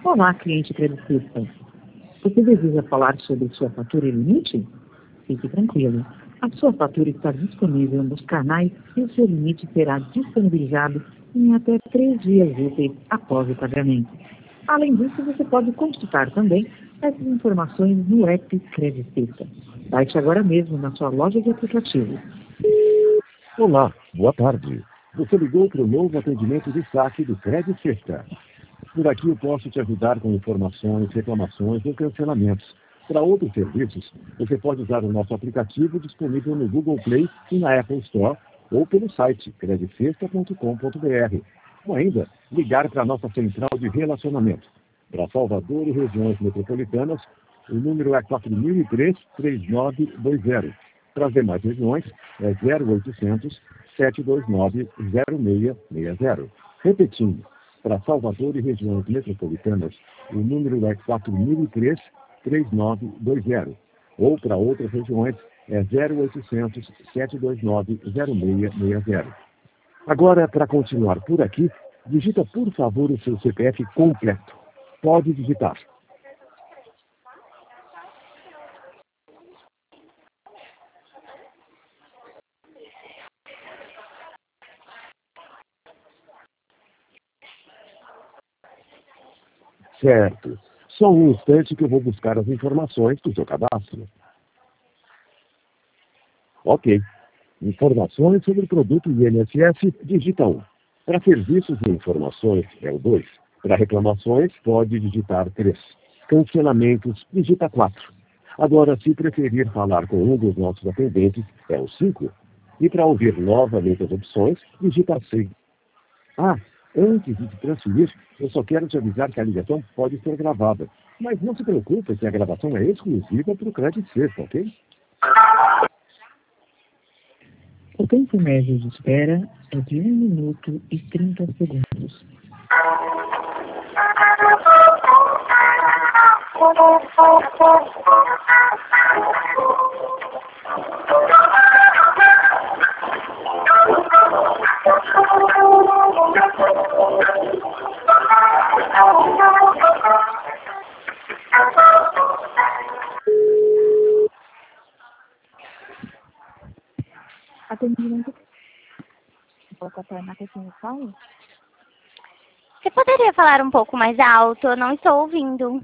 Olá, cliente creditista. Você deseja falar sobre sua fatura e limite? Fique tranquilo. A sua fatura está disponível nos canais e o seu limite será disponibilizado em até 3 dias úteis após o pagamento. Além disso, você pode consultar também essas informações no app Creditista. Baixe agora mesmo na sua loja de aplicativos. Olá, boa tarde. Você ligou para o novo atendimento de saque do Creditista. Por aqui eu posso te ajudar com informações, reclamações ou cancelamentos. Para outros serviços, você pode usar o nosso aplicativo disponível no Google Play e na Apple Store ou pelo site creditcesta.com.br. Ou ainda, ligar para a nossa central de relacionamento. Para Salvador e regiões metropolitanas, o número é 4003-3920. Para as demais regiões, é 0800 729 0660. Repetindo, para Salvador e regiões metropolitanas, o número é 4003-3920. Ou para outras regiões, é 0800 729 0660. Agora, para continuar por aqui, digita por favor o seu CPF completo. Pode digitar. Certo. Só um instante que eu vou buscar as informações do seu cadastro. Ok. Informações sobre o produto INSS, digita 1. Para serviços e informações, é o 2. Para reclamações, pode digitar 3. Cancelamentos, digita 4. Agora, se preferir falar com um dos nossos atendentes, é o 5. E para ouvir novamente as opções, digita 6. Ah, antes de te transferir, eu só quero te avisar que a ligação pode ser gravada. Mas não se preocupe que a gravação é exclusiva para o Creditcesta, ok? O tempo médio de espera é de 1 minuto e 30 segundos. Atendimento. Você poderia falar um pouco mais alto? Eu não estou ouvindo.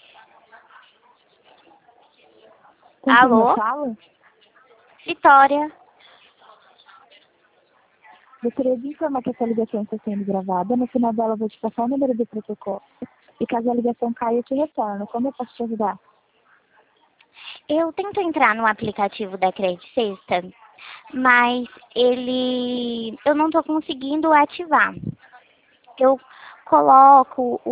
Alô? Fala? Vitória. Gostaria de informar que essa ligação está sendo gravada. No final dela, eu vou te passar o número do protocolo. E caso a ligação caia, eu te retorno. Como eu posso te ajudar? Eu tento entrar no aplicativo da Creditcesta, mas eu não estou conseguindo ativar. Eu coloco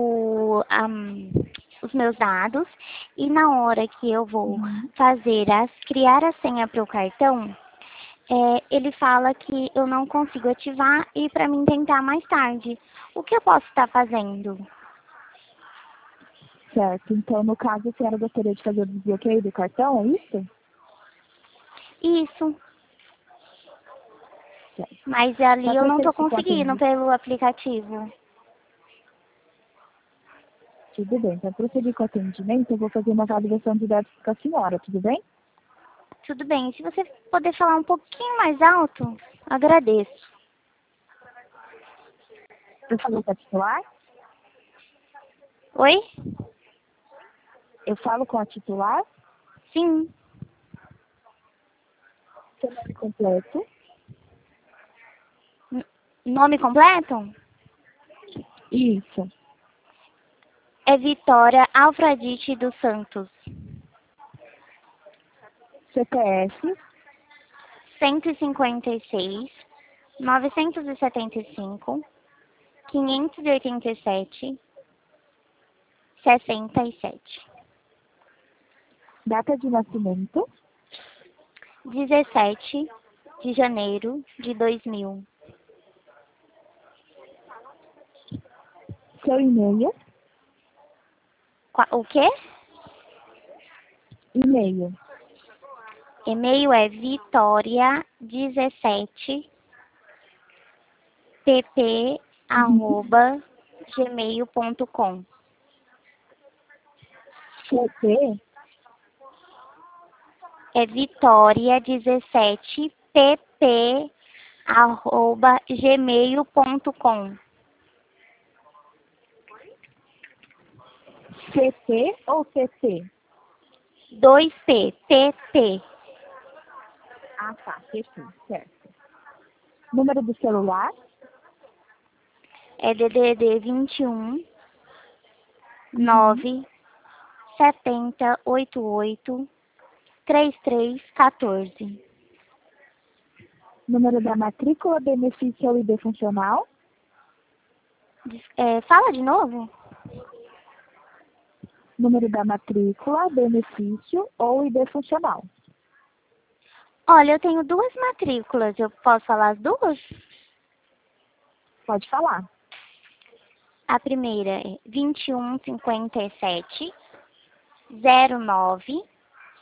os meus dados e na hora que eu vou criar a senha para o cartão, ele fala que eu não consigo ativar e para mim tentar mais tarde. O que eu posso estar fazendo? Certo. Então, no caso, a senhora gostaria de fazer o desbloqueio do cartão, é isso? Isso. Certo. Mas ali Só eu não estou para verificar conseguindo pelo aplicativo. Tudo bem. Para prosseguir com o atendimento, eu vou fazer uma validação de dados com a senhora, tudo bem? Tudo bem. Se você puder falar um pouquinho mais alto, agradeço. Eu falo com a titular? Oi? Eu falo com a titular? Sim. Seu nome completo? Nome completo? Isso. É Vitória Alfradite dos Santos. CPF? 156, 975, 587, 67. Data de nascimento? 17 de janeiro de 2000. Seu e-mail? O quê? E-mail. E-mail é vitoria17 pp@gmail.com. CT? É vitória17pp@gmail.com. CT ou CT? 2P, PP. Ah, tá, PT, certo. Número do celular? É DDD 21 9 70 88 3314. Número da matrícula, benefício ou ID funcional? Fala de novo? Número da matrícula, benefício ou ID funcional? Olha, eu tenho duas matrículas. Eu posso falar as duas? Pode falar. A primeira é 2157 09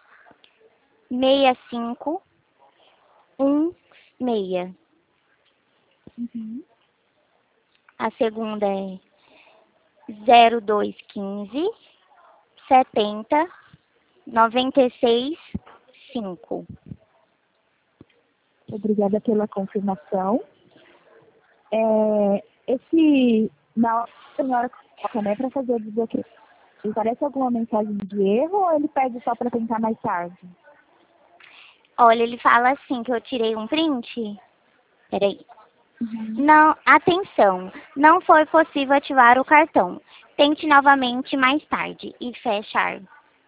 65 16. A segunda é 0215 70 96 5. Obrigada pela confirmação. Na hora que a senhora coloca, né, para fazer o desbloqueio, aparece alguma mensagem de erro ou ele pede só para tentar mais tarde? Olha, ele fala assim que eu tirei um print. Peraí. Não, atenção, não foi possível ativar o cartão. Tente novamente mais tarde e fechar.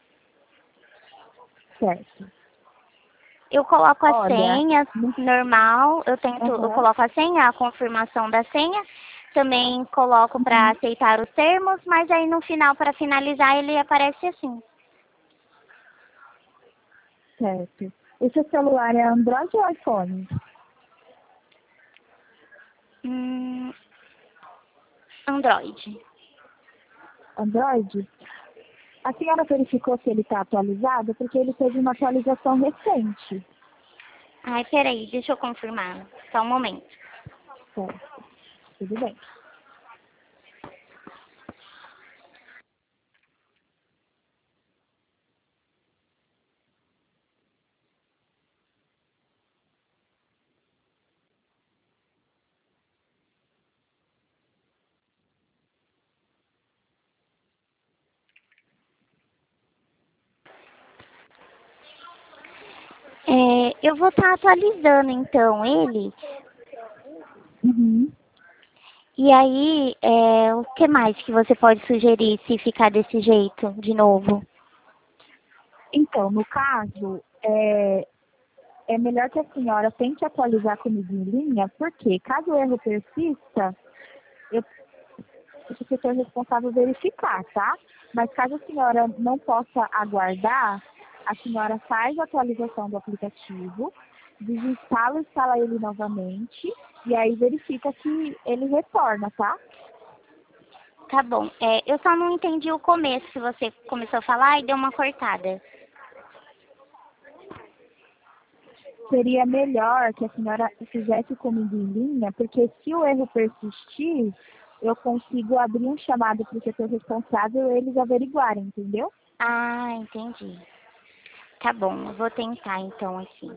Certo. Eu coloco a Olha, senha normal, eu Uhum. coloco a senha, a confirmação da senha, também coloco para aceitar os termos, mas aí no final, para finalizar, ele aparece assim. Certo. O seu celular é Android ou iPhone? Android. Android? A senhora verificou se ele está atualizado? Porque ele teve uma atualização recente. Ai, peraí, deixa eu confirmar. Só um momento. Certo. Tudo bem. Eu vou estar atualizando então ele. Uhum. E aí, o que mais que você pode sugerir se ficar desse jeito de novo? Então, no caso, é melhor que a senhora tente atualizar comigo em linha, porque caso o erro persista, eu preciso ser o responsável verificar, tá? Mas caso a senhora não possa aguardar, a senhora faz a atualização do aplicativo, desinstala e instala ele novamente, e aí verifica que ele retorna, tá? Tá bom. Eu só não entendi o começo, que você começou a falar e deu uma cortada. Seria melhor que a senhora fizesse comigo em linha, porque se o erro persistir, eu consigo abrir um chamado para o setor responsável e eles averiguarem, entendeu? Ah, entendi. Tá bom, eu vou tentar então aqui.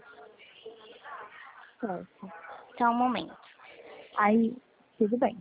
Certo. Só um momento. Aí, tudo bem.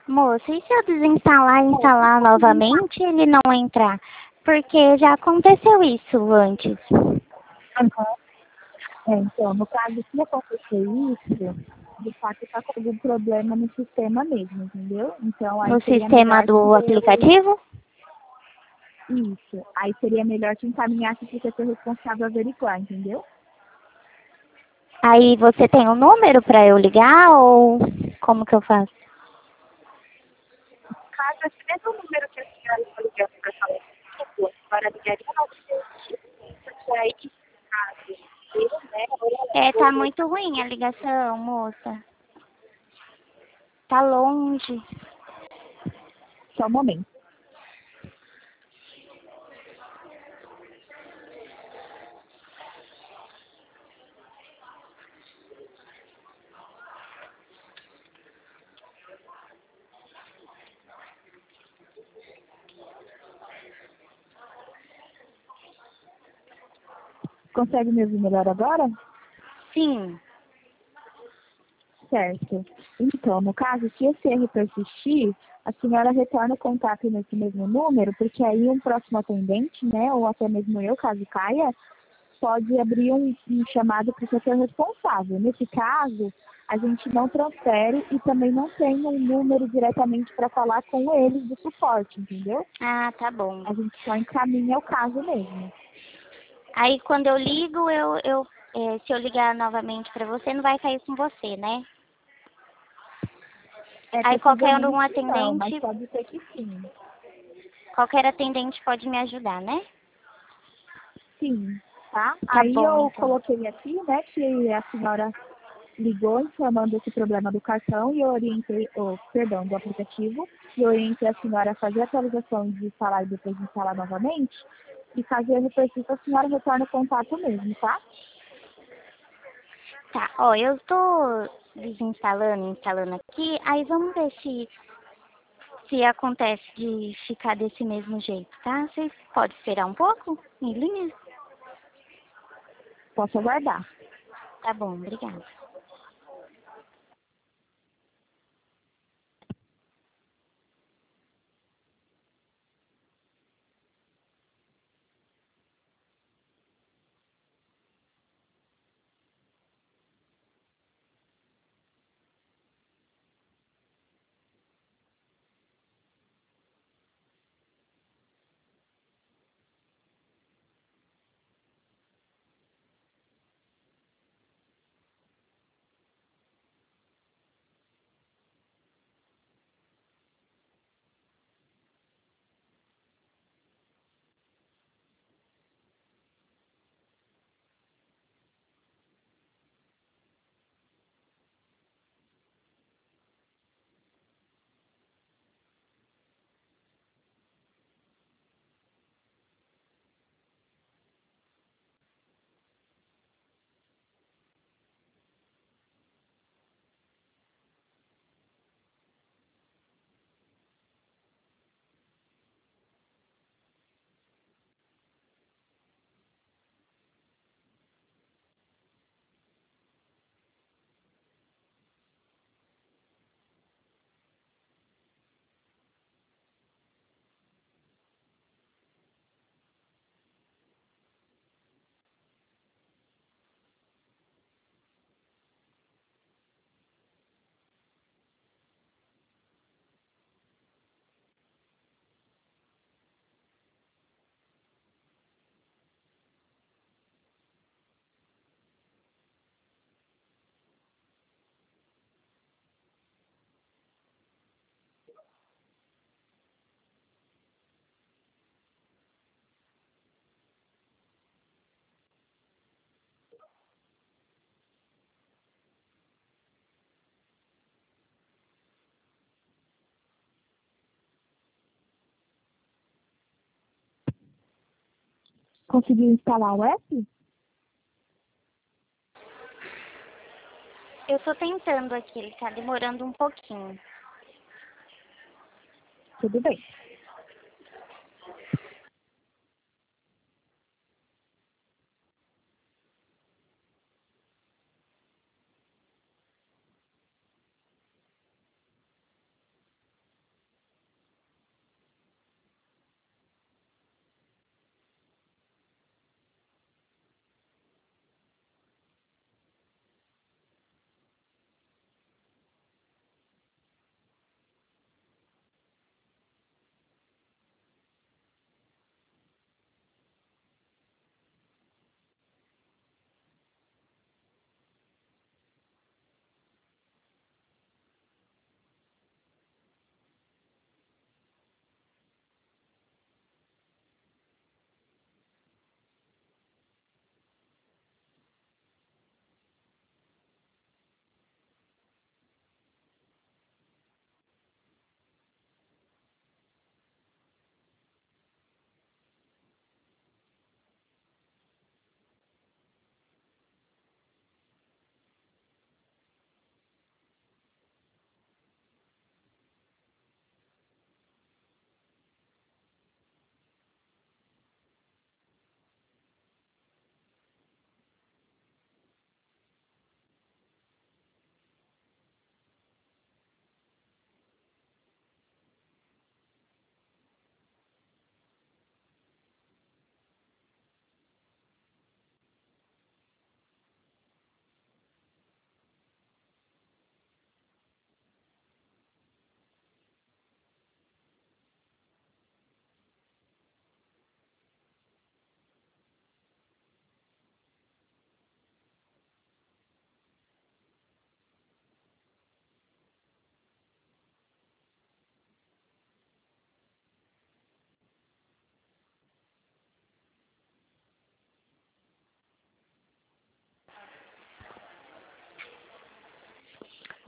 Moça, e se eu desinstalar e instalar novamente, ele não entrar? Porque já aconteceu isso antes. Aham. Então, no caso, se acontecer isso, de fato está com algum problema no sistema mesmo, entendeu? Então, aí No seria sistema melhor do aplicativo? isso. Aí seria melhor te encaminhar se você for responsável a averiguar, entendeu? Aí você tem um número para eu ligar ou como que eu faço? Caso esse mesmo número que a senhora está ligando para falar comigo, a senhora ligaria novamente, porque aí, caso eu, né, É, tá muito ruim a ligação, moça. Tá longe. só um momento. Consegue me ouvir melhor agora? Sim. Certo. Então, no caso, se esse erro persistir, a senhora retorna o contato nesse mesmo número, porque aí um próximo atendente, né, ou até mesmo eu, caso caia, pode abrir um chamado para o setor responsável. Nesse caso, a gente não transfere e também não tem um número diretamente para falar com eles do suporte, entendeu? Ah, tá bom. A gente só encaminha o caso mesmo. Aí quando eu ligo, se eu ligar novamente para você, não vai cair com você, né? Aí qualquer um Possivelmente não, mas atendente, pode ser que sim. qualquer atendente pode me ajudar, né? Sim, tá? Tá Aí bom, eu então. coloquei aqui, né, que a senhora ligou informando esse problema do cartão e eu orientei, perdão, do aplicativo, e orientei a senhora a fazer a atualização de instalar e depois de instalar novamente. E caso ele persista, a senhora retorna o contato mesmo, tá? Tá, ó, eu tô desinstalando e instalando aqui, aí vamos ver se acontece de ficar desse mesmo jeito, tá? Você pode esperar um pouco em linha? Posso aguardar. Tá bom, obrigada. Conseguiu instalar o app? Eu tô tentando aqui, ele tá demorando um pouquinho. Tudo bem.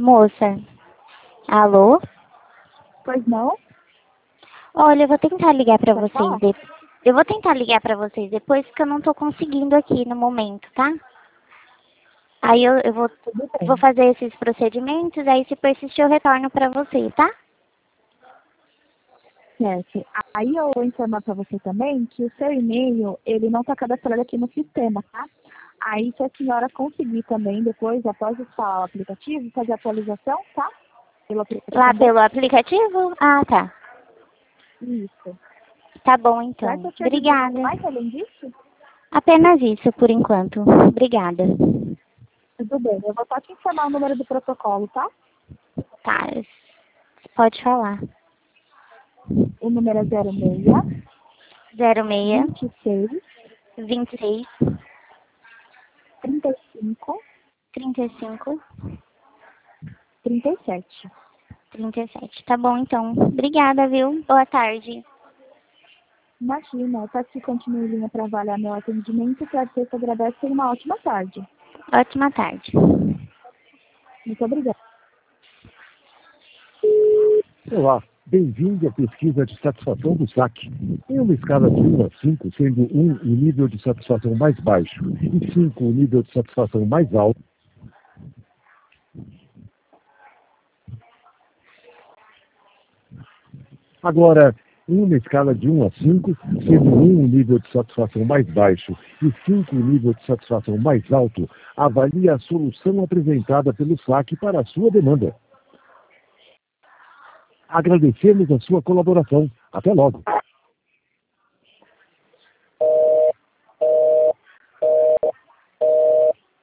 Moça, alô? Pois não? Olha, eu vou tentar ligar pra Pode vocês falar? Eu vou tentar ligar pra vocês depois, porque eu não tô conseguindo aqui no momento, tá? Aí eu Tudo bem. vou fazer esses procedimentos, aí se persistir eu retorno pra você, tá? Certo. Aí eu vou informar para você também que o seu e-mail, ele não está cadastrado aqui no sistema, tá? Aí se a senhora conseguir também, depois, após instalar o aplicativo, fazer a atualização, tá? Pelo aplicativo Lá também. pelo aplicativo? Ah, tá. Isso. Tá bom, Certo? então. Eu te ajudo Obrigada. mais além disso? Apenas isso, por enquanto. Obrigada. Tudo bem. Eu vou só te informar o número do protocolo, tá? Tá, pode falar. O número é 06 06 26 26 35 35 37. 37. Tá bom, então. Obrigada, viu? Boa tarde. Imagina, eu peço que continue em linha para avaliar meu atendimento, que a artista agradece e uma ótima tarde. Ótima tarde. Muito obrigada. Olá, bem-vindo à pesquisa de satisfação do SAC. Em uma escala de 1 a 5, sendo 1 o nível de satisfação mais baixo e 5 o nível de satisfação mais alto. Agora, em uma escala de 1 a 5, sendo 1 o nível de satisfação mais baixo e 5 o nível de satisfação mais alto, avalie a solução apresentada pelo SAC para a sua demanda. Agradecemos a sua colaboração. Até logo.